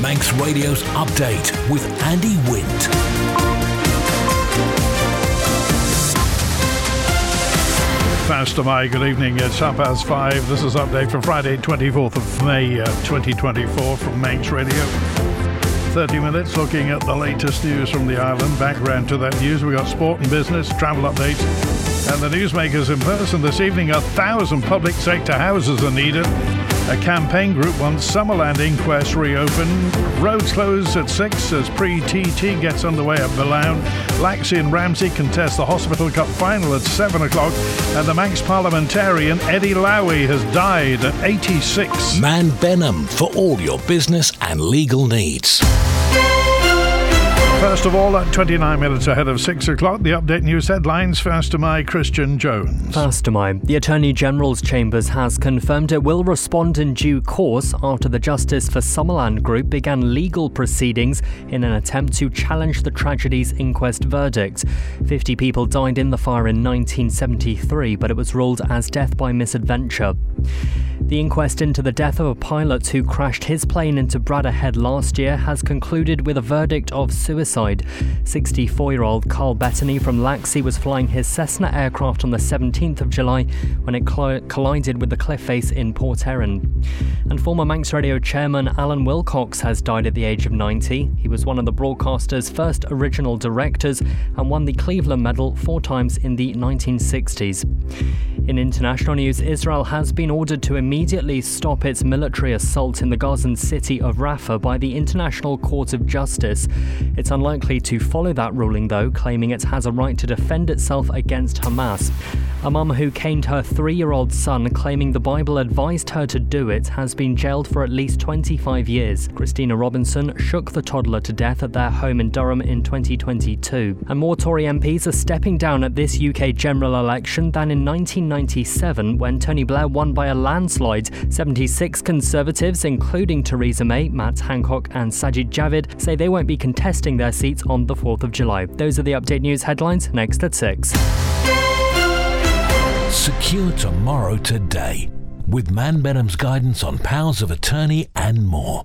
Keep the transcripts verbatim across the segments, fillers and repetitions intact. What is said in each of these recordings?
Manx Radio's Update with Andy Wint. Faster Mai, good evening. It's half past five. This is Update for Friday, twenty-fourth of May, uh, twenty twenty-four from Manx Radio. thirty minutes looking at the latest news from the island. Background to that news, we got sport and business, travel updates, and the newsmakers in person this evening. A thousand public sector houses are needed. A campaign group wants Summerland inquest reopened. Roads closed at six as pre-T T gets underway at Belawn. Laxey and Ramsey contest the Hospital Cup final at seven o'clock. And the Manx parliamentarian Eddie Lowy has died at eighty-six. Man Benham for all your business and legal needs. First of all, at twenty-nine minutes ahead of six o'clock, the Update News headlines. First to my Christian Jones. First to my, the Attorney General's Chambers has confirmed it will respond in due course after the Justice for Summerland Group began legal proceedings in an attempt to challenge the tragedy's inquest verdict. Fifty people died in the fire in nineteen seventy-three, but it was ruled as death by misadventure. The inquest into the death of a pilot who crashed his plane into Bradda Head last year has concluded with a verdict of suicide. sixty-four-year-old Carl Bettany from Laxey was flying his Cessna aircraft on the seventeenth of July when it cl- collided with the cliff face in Port Erin. And former Manx Radio chairman Alan Wilcox has died at the age of ninety. He was one of the broadcaster's first original directors and won the Cleveland Medal four times in the nineteen sixties. In international news, Israel has been ordered to immediately stop its military assault in the Gazan city of Rafah by the International Court of Justice. It's unlikely to follow that ruling, though, claiming it has a right to defend itself against Hamas. A mum who caned her three-year-old son, claiming the Bible advised her to do it, has been jailed for at least twenty-five years. Christina Robinson shook the toddler to death at their home in Durham in twenty twenty-two. And more Tory M Ps are stepping down at this U K general election than in nineteen ninety-seven, when Tony Blair won by a landslide. seventy-six Conservatives, including Theresa May, Matt Hancock and Sajid Javid, say they won't be contesting their seats on the fourth of July. Those are the Update News headlines, next at six. Secure tomorrow today with Man Benham's guidance on powers of attorney and more.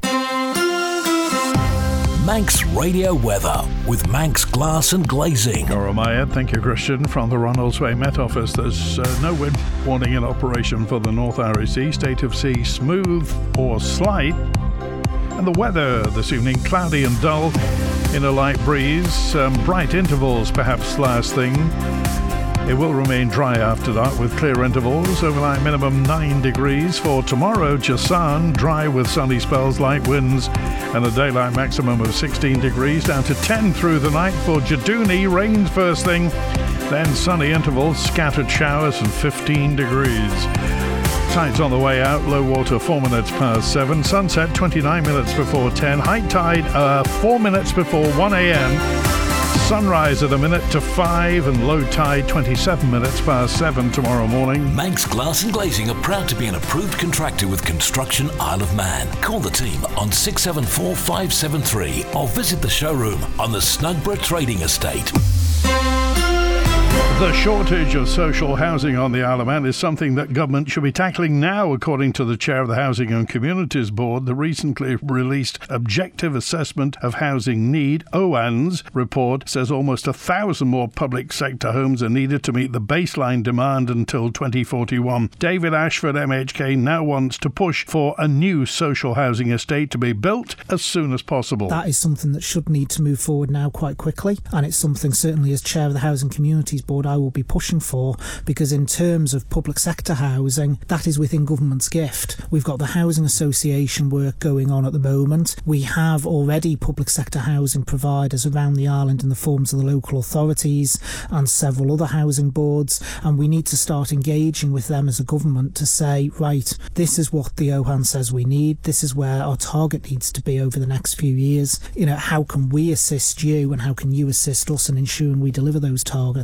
Manx Radio weather with Manx Glass and Glazing. Nora Meyer, thank you, Christian. From the Ronalds Way Met Office, there's uh, no wind warning in operation for the North Irish Sea. State of sea smooth or slight. And the weather this evening, cloudy and dull in a light breeze. Some bright intervals perhaps last thing. It will remain dry after that with clear intervals. Overnight minimum nine degrees. For tomorrow, Jasan, dry with sunny spells, light winds, and a daylight maximum of sixteen degrees. Down to ten through the night. For Jadooni, rain first thing, then sunny intervals, scattered showers, and fifteen degrees. Tide's on the way out, low water four minutes past seven. Sunset twenty-nine minutes before ten. High tide uh, four minutes before one a.m. Sunrise at a minute to five, and low tide twenty-seven minutes past seven tomorrow morning. Manx Glass and Glazing are proud to be an approved contractor with Construction Isle of Man. Call the team on six seven four five seven three or visit the showroom on the Snugborough Trading Estate. The shortage of social housing on the Isle of Man is something that government should be tackling now, according to the chair of the Housing and Communities Board. The recently released Objective Assessment of Housing Need, O A N's, report says almost a thousand more public sector homes are needed to meet the baseline demand until twenty forty-one. David Ashford, M H K, now wants to push for a new social housing estate to be built as soon as possible. That is something that should need to move forward now quite quickly, and it's something certainly as chair of the Housing Communities Board I will be pushing for, because in terms of public sector housing, that is within government's gift. We've got the Housing Association work going on at the moment. We have already public sector housing providers around the island in the forms of the local authorities and several other housing boards, and we need to start engaging with them as a government to say, right, this is what the O H A N says we need, this is where our target needs to be over the next few years. You know, how can we assist you and how can you assist us in ensuring we deliver those targets?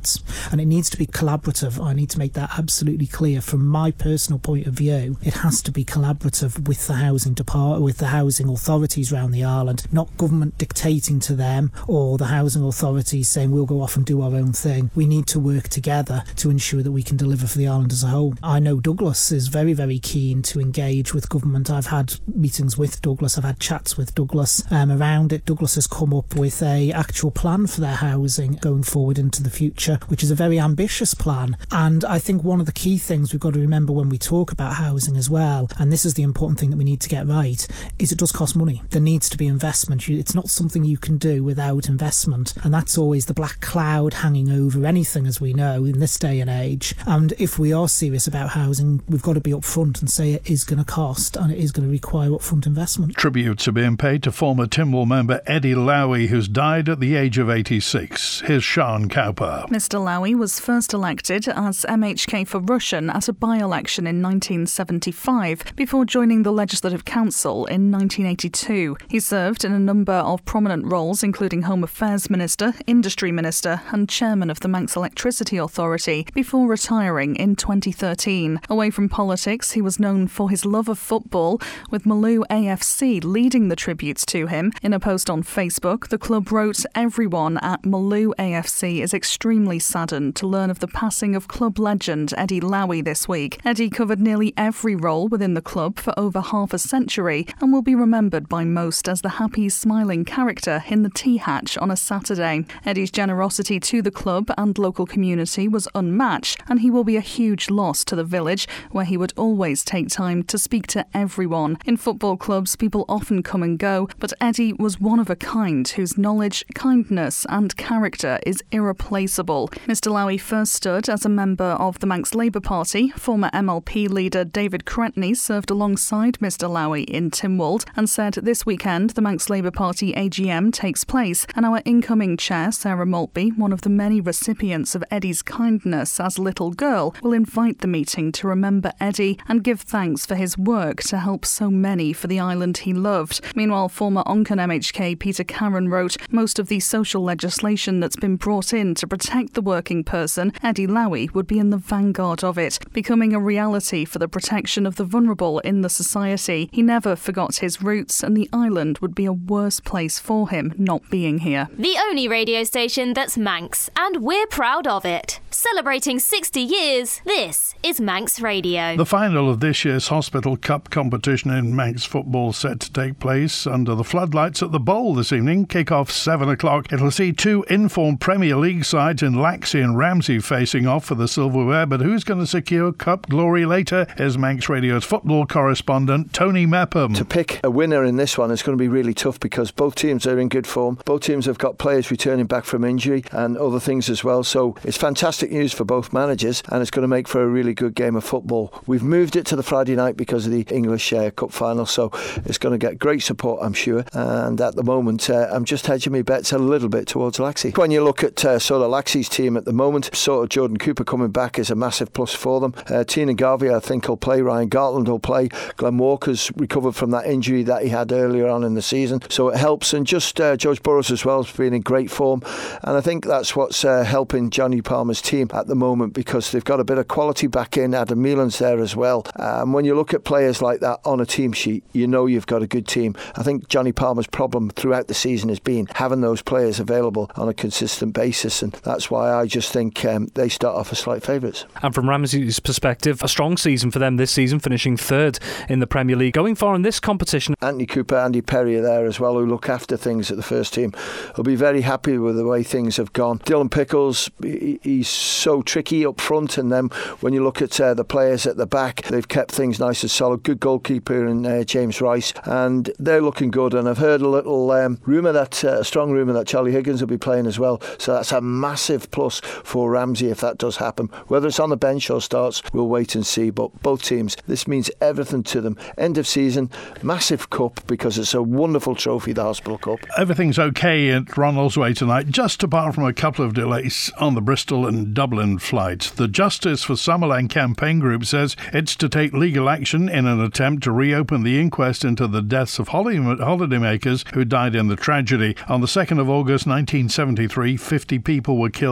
and it needs to be collaborative. I need to make that absolutely clear. From my personal point of view, it has to be collaborative with the housing department, with the housing authorities around the island, not government dictating to them or the housing authorities saying we'll go off and do our own thing. We need to work together to ensure that we can deliver for the island as a whole. I know Douglas is very, very keen to engage with government. I've had meetings with Douglas, I've had chats with Douglas um, around it. Douglas has come up with a actual plan for their housing going forward into the future, which is a very ambitious plan. And I think one of the key things we've got to remember when we talk about housing as well, and this is the important thing that we need to get right, is it does cost money. There needs to be investment. It's not something you can do without investment, and that's always the black cloud hanging over anything, as we know, in this day and age. And if we are serious about housing, we've got to be upfront and say it is going to cost and it is going to require upfront investment. Tributes are being paid to former Tynwald member Eddie Lowy, who's died at the age of eighty-six. Here's Sean Cowper. Mister Lowy was first elected as M H K for Rushen at a by-election in nineteen seventy-five before joining the Legislative Council in nineteen eighty-two. He served in a number of prominent roles, including Home Affairs Minister, Industry Minister and Chairman of the Manx Electricity Authority, before retiring in twenty thirteen. Away from politics, he was known for his love of football, with Maloo A F C leading the tributes to him. In a post on Facebook, the club wrote, "Everyone at Maloo A F C is extremely saddened to learn of the passing of club legend Eddie Lowy this week. Eddie covered nearly every role within the club for over half a century and will be remembered by most as the happy, smiling character in the tea hatch on a Saturday. Eddie's generosity to the club and local community was unmatched, and he will be a huge loss to the village, where he would always take time to speak to everyone. In football clubs, people often come and go, but Eddie was one of a kind whose knowledge, kindness and character is irreplaceable." Mister Lowy first stood as a member of the Manx Labour Party. Former M L P leader David Cretney served alongside Mister Lowy in Tynwald and said this weekend the Manx Labour Party A G M takes place, and our incoming chair, Sarah Maltby, one of the many recipients of Eddie's kindness as a little girl, will invite the meeting to remember Eddie and give thanks for his work to help so many for the island he loved. Meanwhile, former Oncan M H K Peter Carron wrote, "Most of the social legislation that's been brought in to protect the working person, Eddie Lowy would be in the vanguard of it, becoming a reality for the protection of the vulnerable in the society. He never forgot his roots, and the island would be a worse place for him not being here." The only radio station that's Manx, and we're proud of it. Celebrating sixty years, this is Manx Radio. The final of this year's Hospital Cup competition in Manx football set to take place under the floodlights at the Bowl this evening. Kick-off seven o'clock. It'll see two informed Premier League sides in Laxey and Ramsey facing off for the silverware, but who's going to secure cup glory later is Manx Radio's football correspondent Tony Mepham. To pick a winner in this one is going to be really tough because both teams are in good form. Both teams have got players returning back from injury and other things as well, so it's fantastic news for both managers, and it's going to make for a really good game of football. We've moved it to the Friday night because of the English uh, Cup final, so it's going to get great support, I'm sure, and at the moment uh, I'm just hedging my bets a little bit towards Laxey. When you look at uh, sort of Laxey's team at the moment, sort of Jordan Cooper coming back is a massive plus for them. uh, Tina Garvey I think will play, Ryan Gartland will play, Glenn Walker's recovered from that injury that he had earlier on in the season, so it helps, and just uh, George Burrows as well has been in great form, and I think that's what's uh, helping Johnny Palmer's team at the moment, because they've got a bit of quality back in. Adam Meelan's there as well, and um, when you look at players like that on a team sheet, you know you've got a good team. I think Johnny Palmer's problem throughout the season has been having those players available on a consistent basis, and that's why I just think um, they start off as slight favourites. And from Ramsey's perspective, a strong season for them this season, finishing third in the Premier League, going far in this competition. Anthony Cooper, Andy Perry are there as well, who look after things at the first team. Will be very happy with the way things have gone. Dylan Pickles, he, he's so tricky up front, and then when you look at uh, the players at the back, they've kept things nice and solid. Good goalkeeper in uh, James Rice, and they're looking good. And I've heard a little um, rumour that uh, a strong rumour that Charlie Higgins will be playing as well, so that's a massive plus for Ramsey if that does happen. Whether it's on the bench or starts, we'll wait and see, but both teams, this means everything to them. End of season, massive cup, because it's a wonderful trophy, the Hospital Cup. Everything's okay at Ronaldsway tonight, just apart from a couple of delays on the Bristol and Dublin flights. The Justice for Summerland campaign group says it's to take legal action in an attempt to reopen the inquest into the deaths of holidaymakers who died in the tragedy. On the second of August nineteen seventy-three, fifty people were killed, eighty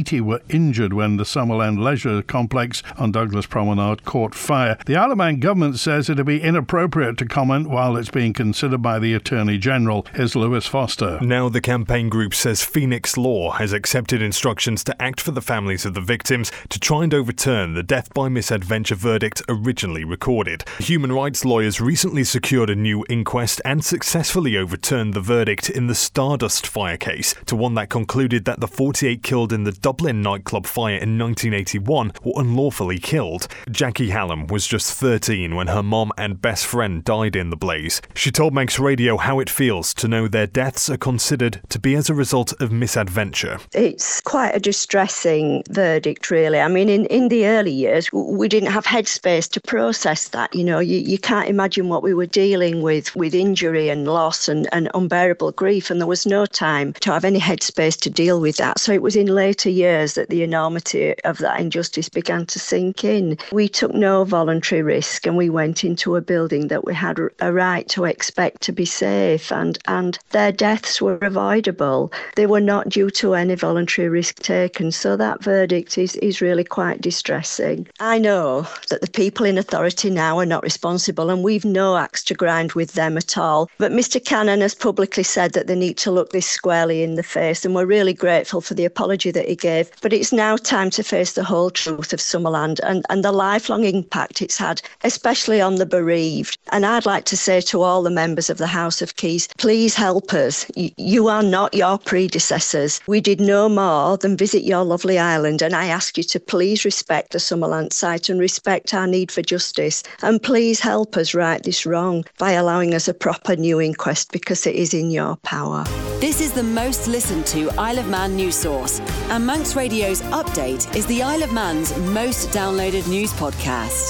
eighty were injured when the Summerland Leisure Complex on Douglas Promenade caught fire. The Isle of Man government says it'd be inappropriate to comment while it's being considered by the Attorney General. Here's Lewis Foster. Now the campaign group says Phoenix Law has accepted instructions to act for the families of the victims to try and overturn the death by misadventure verdict originally recorded. Human rights lawyers recently secured a new inquest and successfully overturned the verdict in the Stardust fire case to one that concluded that the forty-eight killed in the Dublin nightclub fire in nineteen eighty-one were unlawfully killed. Jackie Hallam was just thirteen when her mom and best friend died in the blaze. She told Manx Radio how it feels to know their deaths are considered to be as a result of misadventure. It's quite a distressing verdict, really. I mean, in, in the early years, we didn't have headspace to process that. You know, you, you can't imagine what we were dealing with, with injury and loss and, and unbearable grief, and there was no time to have any headspace to deal with that. So it was in later years that the enormity of that injustice began to sink in. We took no voluntary risk, and we went into a building that we had a right to expect to be safe, and, and their deaths were avoidable. They were not due to any voluntary risk taken, so that verdict is, is really quite distressing. I know that the people in authority now are not responsible, and we've no axe to grind with them at all. But Mr Cannon has publicly said that they need to look this squarely in the face, and we're really grateful for the apology that he gave. But it's now time to face the whole truth of Summerland and, and the lifelong impact it's had, especially on the bereaved. And I'd like to say to all the members of the House of Keys, please help us. Y- you are not your predecessors. We did no more than visit your lovely island, and I ask you to please respect the Summerland site and respect our need for justice. And please help us right this wrong by allowing us a proper new inquest, because it is in your power. This is the most listened to Isle of Man news source, and Manx Radio's Update is the Isle of Man's most downloaded news podcast.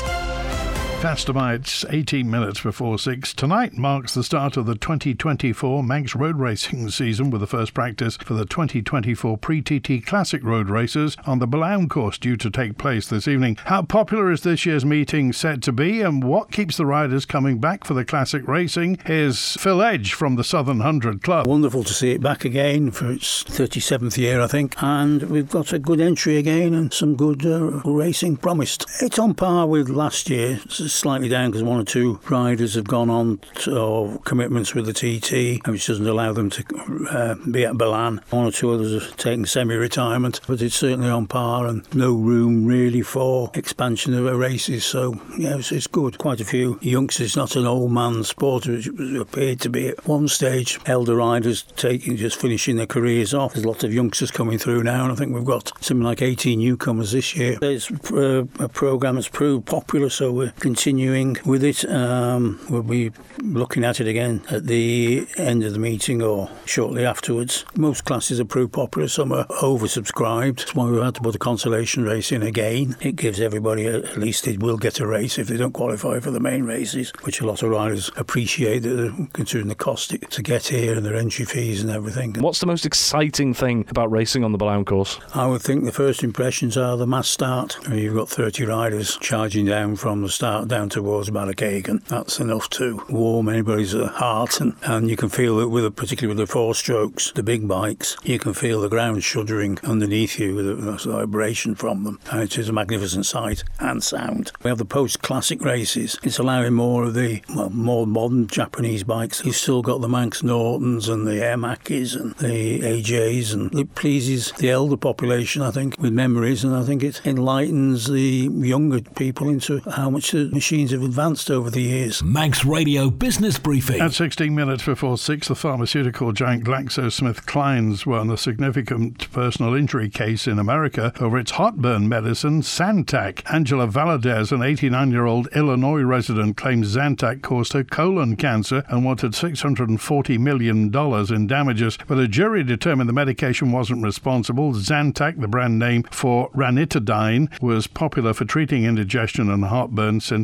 Faster Bites, eighteen minutes before six. Tonight marks the start of the twenty twenty-four Manx road racing season, with the first practice for the twenty twenty-four Pre-T T Classic Road Races on the Balaam course due to take place this evening. How popular is this year's meeting set to be, and what keeps the riders coming back for the classic racing? Here's Phil Edge from the Southern Hundred Club. Wonderful to see it back again for its thirty-seventh year, I think, and we've got a good entry again and some good uh, racing promised. It's on par with last year. It's slightly down because one or two riders have gone on to or commitments with the T T, which doesn't allow them to uh, be at Balan. One or two others have taken semi-retirement, but it's certainly on par and no room really for expansion of the races. So yeah, it's, it's good. Quite a few youngsters, not an old man's sport, which appeared to be at one stage. Elder riders taking just finishing their careers off. There's lots of youngsters coming through now, and I think we've got something like eighteen newcomers this year. It's uh, a programme that's proved popular, so we're continuing with it. Um, we'll be looking at it again at the end of the meeting or shortly afterwards. Most classes are proved popular, some are oversubscribed. That's why we've had to put a consolation race in again. It gives everybody, a, at least they will get a race if they don't qualify for the main races, which a lot of riders appreciate, that considering the cost to get here and their entry fees and everything. What's the most exciting thing about racing on the Balaam course? I would think the first impressions are the mass start. You've got thirty riders charging down from the start down towards Ballackagan. That's enough to warm anybody's heart, and, and you can feel it with a, particularly with the four strokes, the big bikes. You can feel the ground shuddering underneath you with a, with a vibration from them, and it is a magnificent sight and sound. We have the post-classic races. It's allowing more of the well, more modern Japanese bikes. You've still got the Manx Nortons and the Airmakis and the A Js, and it pleases the elder population, I think, with memories, and I think it enlightens the younger people into how much the machines have advanced over the years. Manx Radio Business Briefing. At sixteen minutes before six, the pharmaceutical giant GlaxoSmithKline's won a significant personal injury case in America over its heartburn medicine, Zantac. Angela Valadez, an eighty-nine-year-old Illinois resident, claims Zantac caused her colon cancer and wanted six hundred forty million dollars in damages, but a jury determined the medication wasn't responsible. Zantac, the brand name for ranitidine, was popular for treating indigestion and heartburn since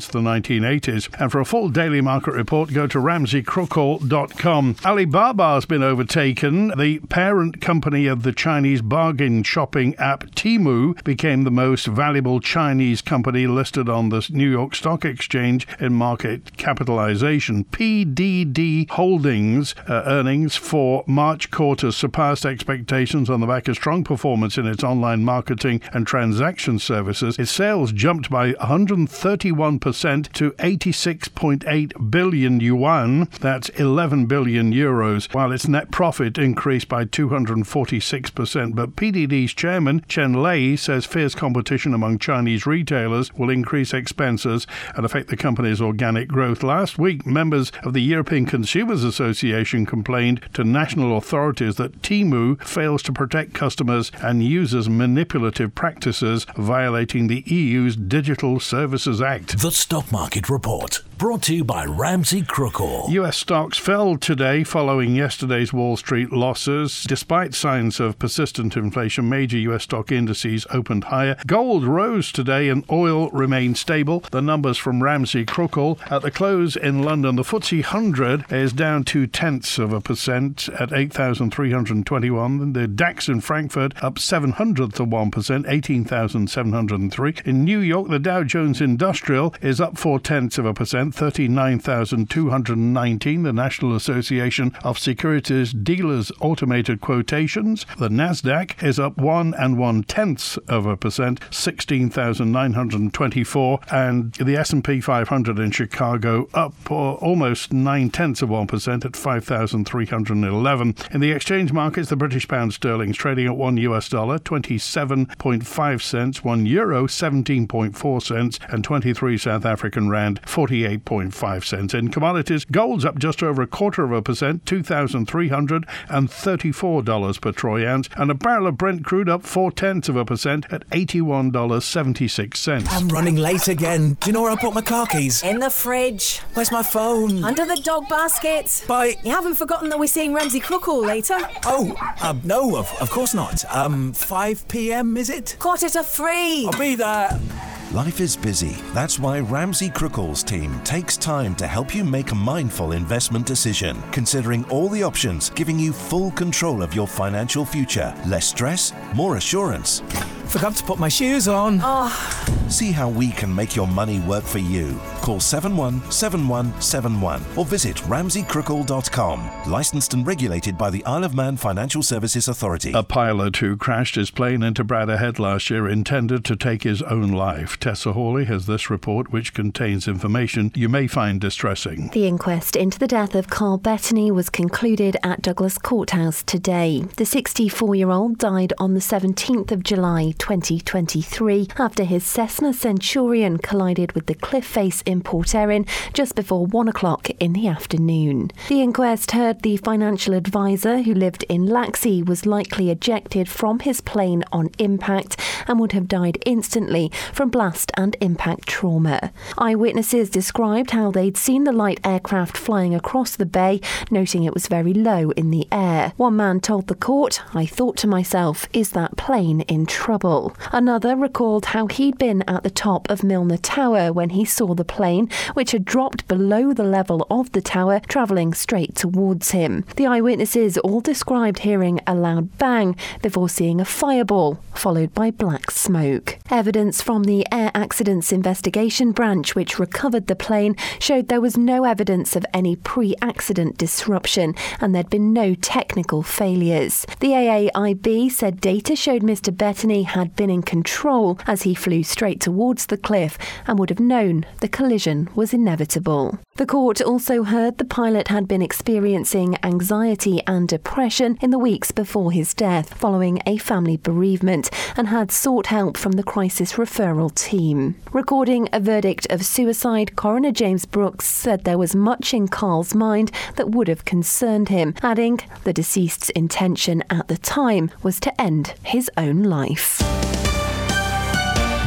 since the nineteen eighties. And for a full daily market report, go to ramsey crookall dot com. Alibaba has been overtaken. The parent company of the Chinese bargain shopping app Temu became the most valuable Chinese company listed on the New York Stock Exchange in market capitalization. P D D Holdings uh, earnings for March quarter surpassed expectations on the back of strong performance in its online marketing and transaction services. Its sales jumped by one hundred thirty-one percent to eighty-six point eight billion yuan. That's eleven billion euros, while its net profit increased by two hundred forty-six percent. But P D D's chairman, Chen Lei, says fierce competition among Chinese retailers will increase expenses and affect the company's organic growth. Last week, members of the European Consumers Association complained to national authorities that Temu fails to protect customers and uses manipulative practices, violating the E U's Digital Services Act. The Stock Market Report, brought to you by Ramsey Crookall. U S stocks fell today following yesterday's Wall Street losses. Despite signs of persistent inflation, major U S stock indices opened higher. Gold rose today and oil remained stable. The numbers from Ramsey Crookall. At the close in London, the F T S E one hundred is down two-tenths of a percent at eight thousand three hundred twenty-one. The DAX in Frankfurt up seven hundredths of one percent, eighteen thousand seven hundred three. In New York, the Dow Jones Industrial is up four-tenths of a percent, thirty-nine thousand two hundred nineteen. The National Association of Securities Dealers Automated Quotations, the Nasdaq, is up one and one-tenths of a percent, sixteen thousand nine hundred twenty-four. And the S and P five hundred in Chicago up uh, almost nine-tenths of one percent at five thousand three hundred eleven. In the exchange markets, the British pound sterling is trading at one U S dollar, twenty-seven point five cents, one euro, seventeen point four cents, and twenty-three South African rand, forty-eight point five cents. In commodities, gold's up just over a quarter of a percent, two thousand three hundred thirty-four dollars per troy ounce, and a barrel of Brent crude up four-tenths of a percent at eighty-one dollars and seventy-six cents. I'm running late again. Do you know where I put my car keys? In the fridge. Where's my phone? Under the dog basket. Bye. You haven't forgotten that we're seeing Ramsey Crookall later? Oh, uh, no, of, of course not. Um, five p.m, is it? Quarter to three. I'll be there. Life is busy. That's why Ramsey Crookall's team takes time to help you make a mindful investment decision, considering all the options, giving you full control of your financial future. Less stress, more assurance. Forgot to put my shoes on. Oh. See how we can make your money work for you. Call seven one seven one seven one or visit ramsey crookall dot com. Licensed and regulated by the Isle of Man Financial Services Authority. A pilot who crashed his plane into Bradder Head last year intended to take his own life. Tessa Hawley has this report, which contains information you may find distressing. The inquest into the death of Carl Bettany was concluded at Douglas Courthouse today. The sixty-four-year-old died on the seventeenth of July twenty twenty-three after his Cessna Centurion collided with the cliff face in Port Erin just before one o'clock in the afternoon. The inquest heard the financial advisor who lived in Laxey was likely ejected from his plane on impact and would have died instantly from blast and impact trauma. Eyewitnesses described how they'd seen the light aircraft flying across the bay, noting it was very low in the air. One man told the court, "I thought to myself, is that plane in trouble?" Another recalled how he'd been at the top of Milner Tower when he saw the plane, which had dropped below the level of the tower, travelling straight towards him. The eyewitnesses all described hearing a loud bang before seeing a fireball, followed by black smoke. Evidence from the Air Accidents Investigation Branch, which recovered the plane, showed there was no evidence of any pre-accident disruption and there'd been no technical failures. The A A I B said data showed Mister Bettany had been in control as he flew straight towards the cliff and would have known the collision was inevitable. The court also heard the pilot had been experiencing anxiety and depression in the weeks before his death following a family bereavement and had sought help from the crisis referral team. Recording a verdict of suicide, Coroner James Brooks said there was much in Carl's mind that would have concerned him, adding the deceased's intention at the time was to end his own life.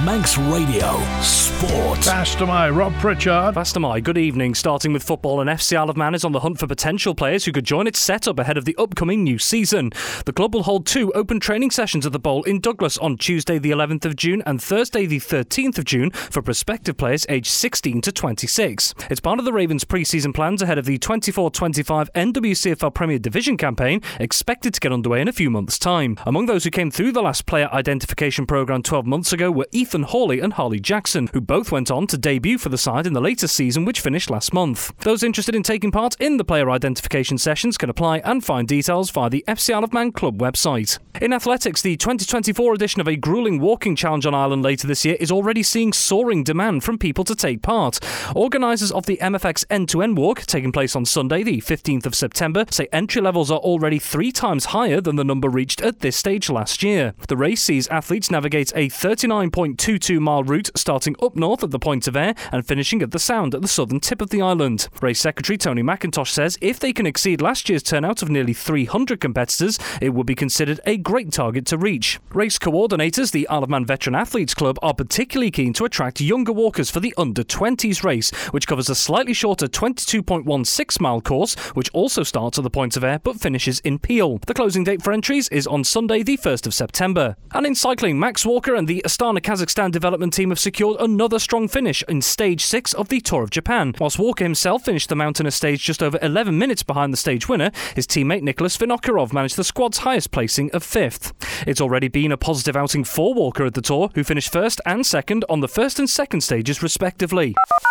Manx Radio Sport. Fast am I, Rob Pritchard. Fast am I. Good evening. Starting with football, and F C Isle of Man is on the hunt for potential players who could join its setup ahead of the upcoming new season. The club will hold two open training sessions at the Bowl in Douglas on Tuesday the eleventh of June and Thursday the thirteenth of June for prospective players aged sixteen to twenty-six. It's part of the Ravens' pre-season plans ahead of the twenty-four twenty-five N W C F L Premier Division campaign, expected to get underway in a few months' time. Among those who came through the last player identification programme twelve months ago were Ethan Hawley and Harley Jackson, who both went on to debut for the side in the latest season, which finished last month. Those interested in taking part in the player identification sessions can apply and find details via the F C Isle of Man Club website. In athletics, the twenty twenty-four edition of a gruelling walking challenge on Ireland later this year is already seeing soaring demand from people to take part. Organisers of the M F X End-to-End Walk, taking place on Sunday the fifteenth of September, say entry levels are already three times higher than the number reached at this stage last year. The race sees athletes navigate a thirty-nine point two two mile route starting up north at the Point of Ayre and finishing at the Sound at the southern tip of the island. Race Secretary Tony McIntosh says if they can exceed last year's turnout of nearly three hundred competitors, it would be considered a great target to reach. Race coordinators, the Isle of Man Veteran Athletes Club, are particularly keen to attract younger walkers for the under twenties race, which covers a slightly shorter twenty-two point one six mile course, which also starts at the Point of Ayre but finishes in Peel. The closing date for entries is on Sunday the first of September. And in cycling, Max Walker and the Astana Kazakhstan development team have secured another strong finish in stage six of the Tour of Japan. Whilst Walker himself finished the mountainous stage just over eleven minutes behind the stage winner, his teammate Nicholas Vinokurov managed the squad's highest placing of fifth. It's already been a positive outing for Walker at the Tour, who finished first and second on the first and second stages respectively.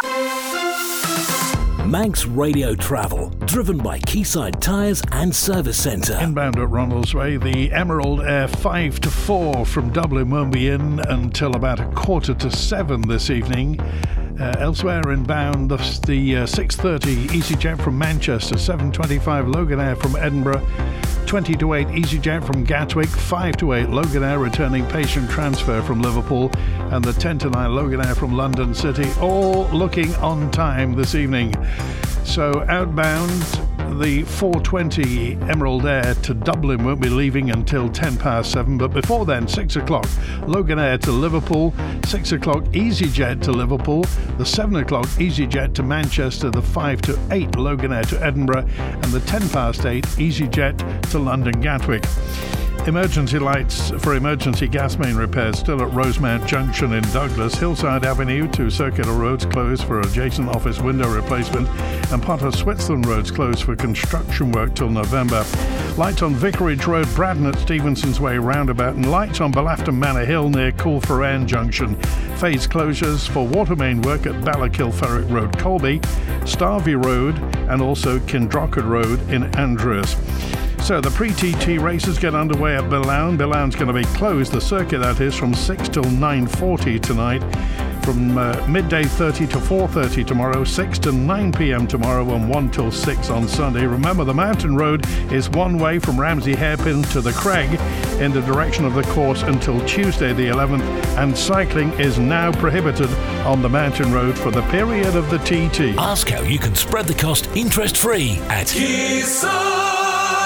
Manx Radio Travel, driven by Quayside Tyres and Service Centre. Inbound at Ronaldsway, the Emerald Air five to four from Dublin won't be in until about a quarter to seven this evening. Uh, elsewhere inbound, the, the uh, six thirty EasyJet from Manchester, seven twenty-five Loganair from Edinburgh, twenty to eight EasyJet from Gatwick, five to eight Loganair returning patient transfer from Liverpool, and the ten to nine Loganair from London City, all looking on time this evening. So outbound, the four twenty Emerald Air to Dublin won't be leaving until ten past seven, but before then, six o'clock Loganair to Liverpool, six o'clock EasyJet to Liverpool, the seven o'clock EasyJet to Manchester, the five to eight Loganair to Edinburgh, and the ten past eight EasyJet to London Gatwick. Emergency lights for emergency gas main repairs still at Rosemount Junction in Douglas. Hillside Avenue to Circular Roads closed for adjacent office window replacement, and part of Switzerland Roads closed for construction work till November. Lights on Vicarage Road, Braddon at Stevenson's Way roundabout, and lights on Belafton Manor Hill near Coolferran Junction. Phase closures for water main work at Ballakilferrick Road, Colby, Starvey Road, and also Kindrockard Road in Andreas. So the pre-T T races get underway at Bilown. Bilown's going to be closed, the circuit that is, from six till nine forty tonight. From uh, midday thirty to four thirty tomorrow, six to nine p.m. tomorrow, and one till six on Sunday. Remember, the mountain road is one way from Ramsey Hairpin to the Craig in the direction of the course until Tuesday the eleventh, and cycling is now prohibited on the mountain road for the period of the T T. Ask how you can spread the cost interest-free at Quayside.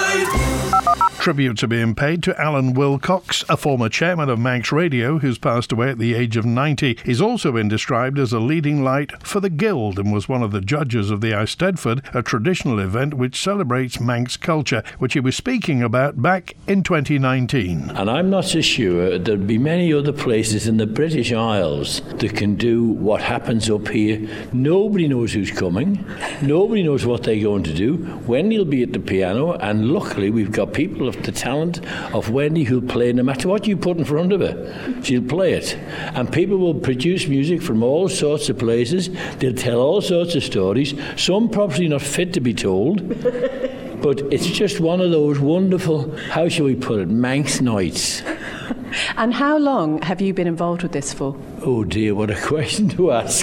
Tributes are being paid to Alan Wilcox, a former chairman of Manx Radio who's passed away at the age of ninety. He's also been described as a leading light for the Guild and was one of the judges of the Eisteddfod, a traditional event which celebrates Manx culture, which he was speaking about back in twenty nineteen. And I'm not so sure there'll be many other places in the British Isles that can do what happens up here. Nobody knows who's coming. Nobody knows what they're going to do. Wendy will be at the piano, and luckily we've got people of the talent of Wendy who'll play no matter what you put in front of her. She'll play it. And people will produce music from all sorts of places. They'll tell all sorts of stories, some probably not fit to be told. But it's just one of those wonderful, how shall we put it, Manx nights. And how long have you been involved with this for? Oh dear, what a question to ask.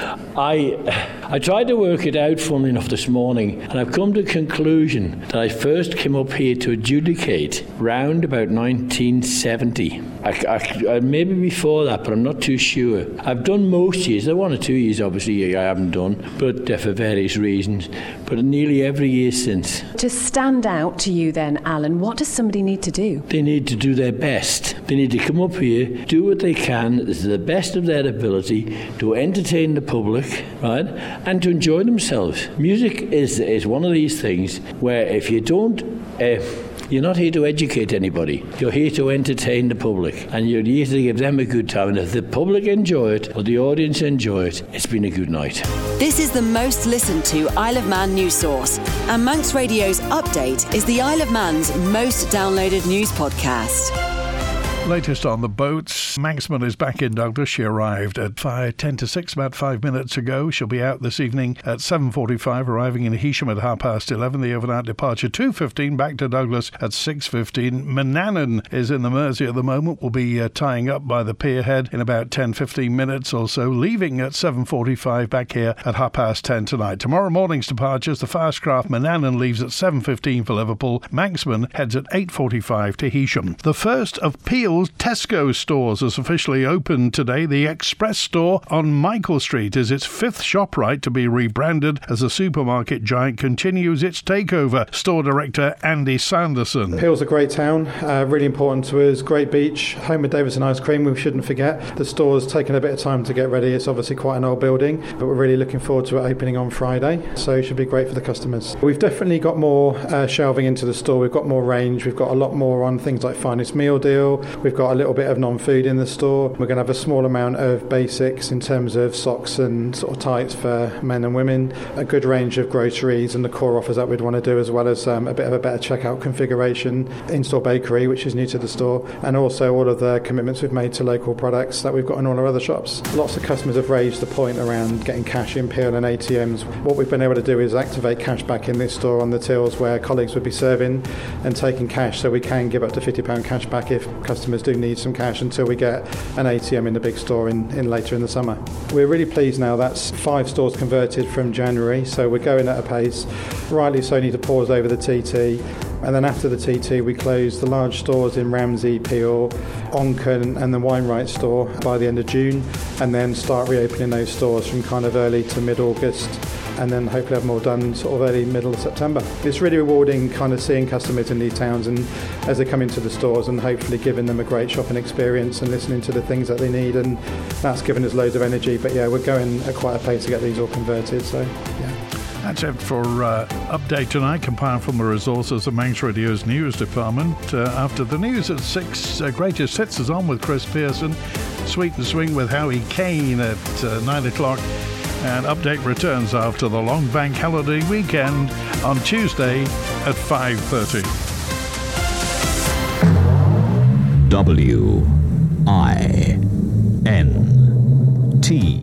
I I tried to work it out, funnily enough, this morning, and I've come to the conclusion that I first came up here to adjudicate round about nineteen seventy. I, I, maybe before that, but I'm not too sure. I've done most years. There are one or two years, obviously, I haven't done, but uh, for various reasons. But nearly every year since. To stand out to you then, Alan, what does somebody need to do? They need to do their best. They need to come up here, do what they can. This is the best best of their ability to entertain the public, right, and to enjoy themselves. Music is is one of these things where if you don't, uh, you're not here to educate anybody. You're here to entertain the public, and you're here to give them a good time. And if the public enjoy it, or the audience enjoy it, it's been a good night. This is the most listened to Isle of Man news source, and Manx Radio's Update is the Isle of Man's most downloaded news podcast. Latest on the boats. Manxman is back in Douglas. She arrived at five, ten to six, about five minutes ago. She'll be out this evening at seven forty-five, arriving in Heysham at half past eleven. The overnight departure two fifteen, back to Douglas at six fifteen. Manannan is in the Mersey at the moment. Will be uh, tying up by the pierhead in about ten fifteen minutes or so, leaving at seven forty-five, back here at half past ten tonight. Tomorrow morning's departures, the fast craft Manannan leaves at seven fifteen for Liverpool. Manxman heads at eight forty-five to Heysham. The first of Peel's Tesco stores has officially opened today. The Express store on Michael Street is its fifth ShopRite to be rebranded as the supermarket giant continues its takeover. Store director Andy Sanderson. Peel's a great town, uh, really important to us. Great beach, home of Davison Ice Cream, we shouldn't forget. The store's taken a bit of time to get ready. It's obviously quite an old building, but we're really looking forward to it opening on Friday, so it should be great for the customers. We've definitely got more uh, shelving into the store. We've got more range. We've got a lot more on things like Finest Meal Deal. We've got a little bit of non-food in the store. We're going to have a small amount of basics in terms of socks and sort of tights for men and women, a good range of groceries and the core offers that we'd want to do, as well as um, a bit of a better checkout configuration, in-store bakery, which is new to the store, and also all of the commitments we've made to local products that we've got in all our other shops. Lots of customers have raised the point around getting cash in Peel and A T Ms. What we've been able to do is activate cash back in this store on the tills where colleagues would be serving and taking cash, so we can give up to fifty pounds cash back if customers do need some cash until we get an A T M in the big store in, in later in the summer. We're really pleased now. That's five stores converted from January, so we're going at a pace. Rightly so, need to pause over the T T, and then after the T T we close the large stores in Ramsey, Peel, Onken and the Wainwright store by the end of June, and then start reopening those stores from kind of early to mid-August, and then hopefully have them all done sort of early, middle of September. It's really rewarding kind of seeing customers in these towns and as they come into the stores, and hopefully giving them a great shopping experience and listening to the things that they need, and that's given us loads of energy. But yeah, we're going at quite a pace to get these all converted, so yeah. That's it for uh, Update tonight, compiled from the resources of Manx Radio's news department. Uh, after the news at six, uh, Greatest Hits is on with Chris Pearson. Sweet and Swing with Howie Kane at uh, nine o'clock. And Update returns after the long bank holiday weekend on Tuesday at five thirty. W I N T